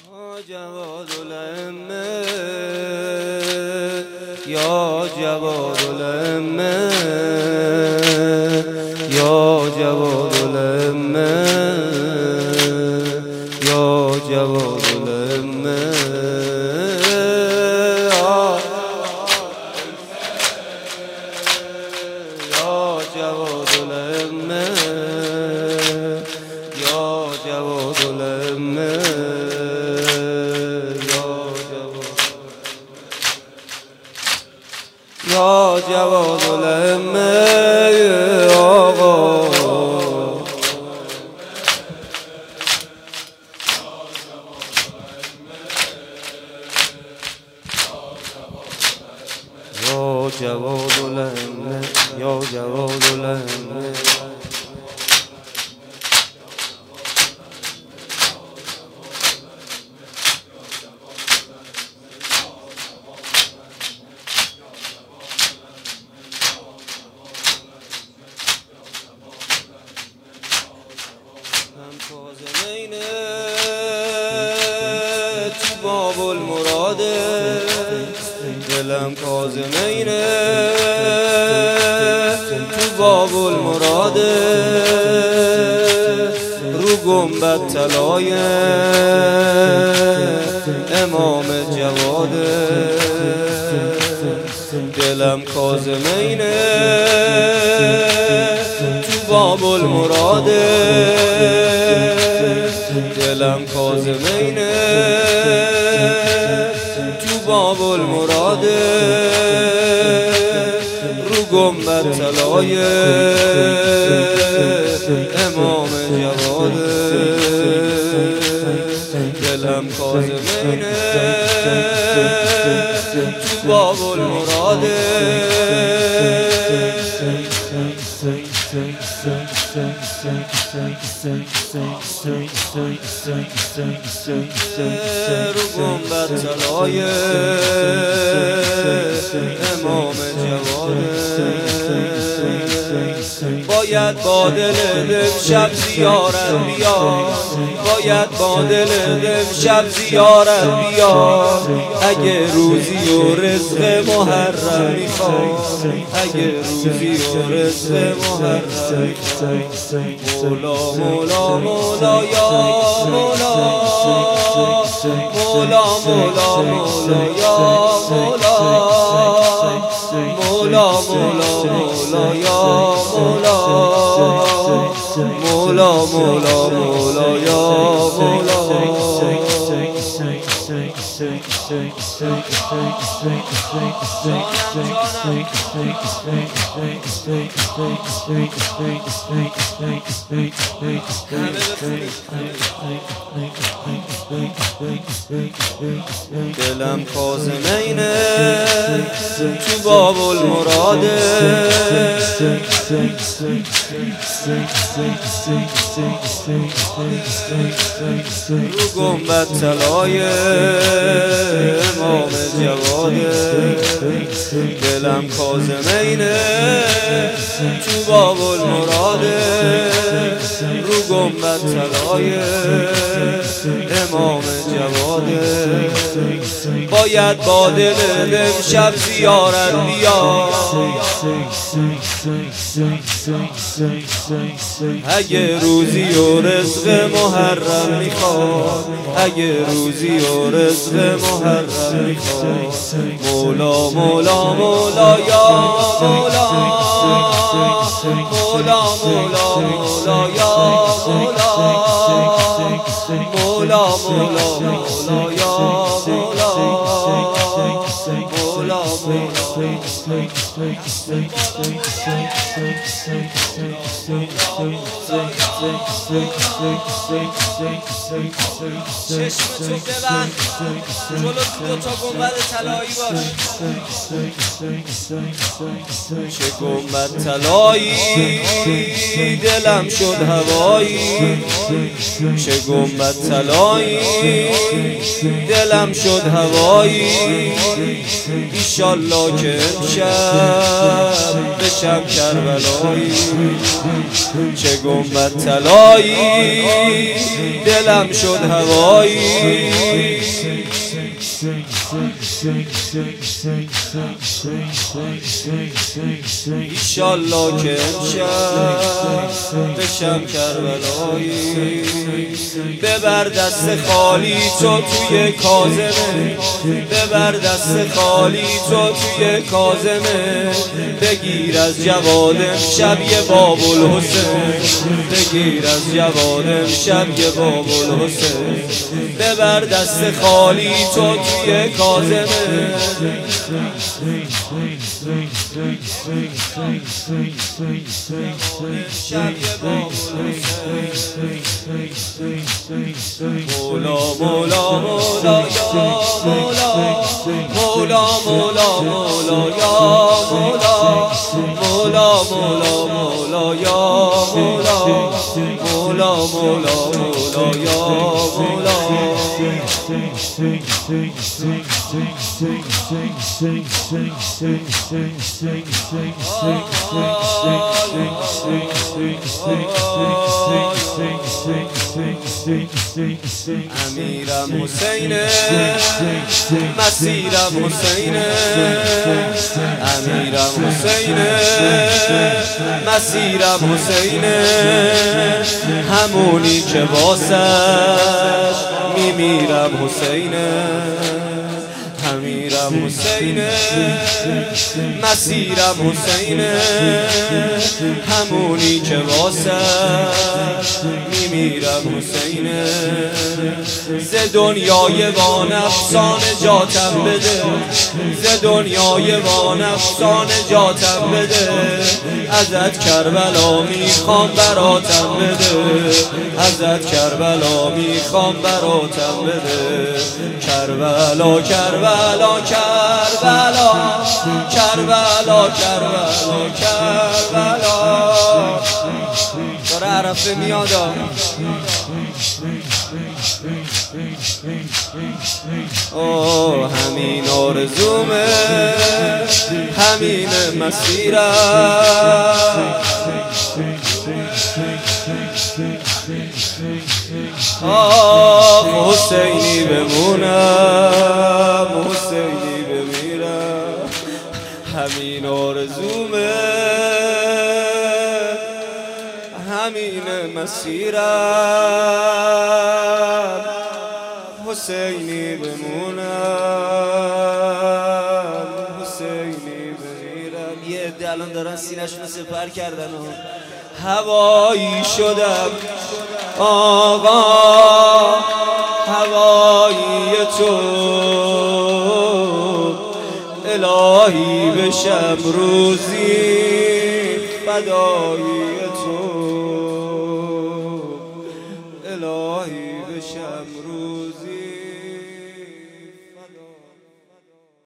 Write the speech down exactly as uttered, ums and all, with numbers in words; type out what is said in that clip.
جواد الأمة يا جواد الأمة يا جواد الأمة يا جواد الأمة يا جواد الأمة يا جواد الأمة یا جواد الأمة آقا یا جواد الأمة یا جواد الأمة کاظمینه تو باب المراده دلم کاظمینه تو باب المراده رو گنبد طلای امام جواده دلم کاظمینه تو باب المراده دلم کاظمینه تو باب المراده رو گنبد طلای امام جواده دلم کاظمینه تو باب المراده رو گنبد طلای امام جواده باید با دل امشب زیارت بیار باید با دل امشب زیارت بیار اگه روزی و رزق محرم میخواد اگه روزی و رزق محرم میخواد مولا مولا مولا یا مولا مولا مولا مولا یا مولا مولا مولا مولا یا مولا مولا مولا مولا یا مولا دلم کاظمینه تو باب المراده رو گنبد طلای امام جواده دلم کاظمینه تو باب المراده رو گنبد طلای امام جواده باید با دل امشب زیارت بیار اگه روزی و رزق محرم میخواد اگه روزی و رزق محرم میخواد مولا مولا مولا یا مولا مولا مولا مولا یا مولا مولا مولا مولا یا مولا مولا چشم تو ببند جلو دو تا گنبد طلایی باش چه گنبد طلایی دلم شد هوایی چه گنبد طلایی دلم شد هوایی ایشالله که امشب بشم کربلایی، چه گنبد طلایی دلم شد هوایی. ایشالله که امشب بشم کربلایی، ببر دست خالی تو توی کاظمه، ببر دست خالی تو توی کاظمه، بگیر از جواد امشب یه بابالحسین، بگیر از جواد امشب یه بابالحسین، ببر دست خالی تو توی کاظمه. مولا مولا مولا یا مولا، مولا مولا مولا یا مولا، مولا مولا مولا یا مولا، مولا مولا مولا یا مولا. امیرم حسینه، مسیرم حسینه، امیرم حسینه، مسیرم حسینه، همونی که واسش میمیرم حسینه، امیرم حسینه، مسیرم حسینه، همونی که واسش میمیرم حسینه. ز دنیای با نفسان جاتم بده، ز دنیای با نفسان جاتم بده، ازت کربلا میخوام براتم بده، ازت کربلا میخوام براتم بده. کربلا کربلا کربلا کربلا کربلا کربلا. داره عرفه میاد. اوه همین آرزومه، همین مسیرم، آه حسینی بمونم، حسینی بمیرم، همین آرزومه، همین مسیرم، حسینی بمونم، حسینی بمیرم. یه عده الان دارن سینه‌شون سپر کردن و هوایی شدم آقا، هوایی تو الهی بشم روزی، فدایی تو الهی بشم روزی.